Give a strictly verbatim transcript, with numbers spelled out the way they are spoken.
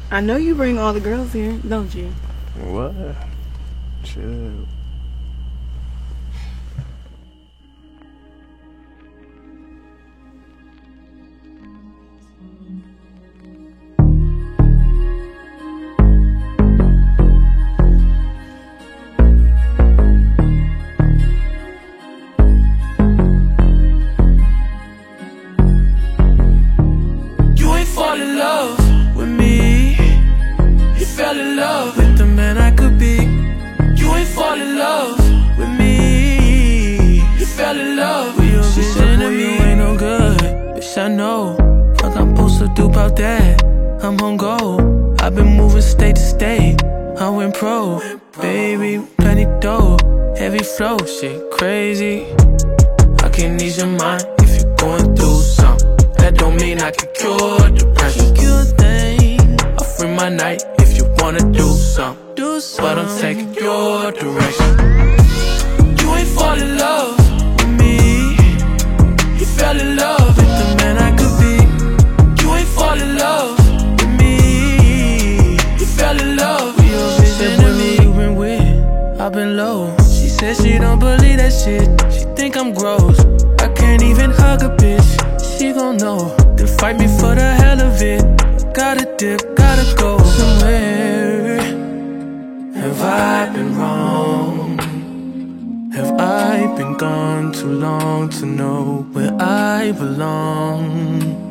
I know you bring all the girls here, don't you? What? Chill. You ain't fall in love with me. You fell in love with the man I could be. You ain't fall in love with me. You fell in love with your She said, boy, you ain't no good. Bitch, I know. Fuck I'm supposed to do about that. I'm on go. I've been moving state to state. I went pro. Baby, plenty dough. Heavy flow, shit crazy. I can ease your mind if you're going through something. That don't mean I can cure depression. Cure thing. I'll free my night if you wanna do something. Do something. But I'm taking your direction. You ain't fall in love with me. You fell in love with the man I could be. You ain't fall in love with me. You fell in love with your vision of me. You been with, I've been low. She said she don't believe that shit. She think I'm gross. I can't even hug a bitch. She gon' know. Then fight me for the hell of it. Gotta dip, gotta go somewhere. Have I been wrong? Have I been gone too long to know where I belong?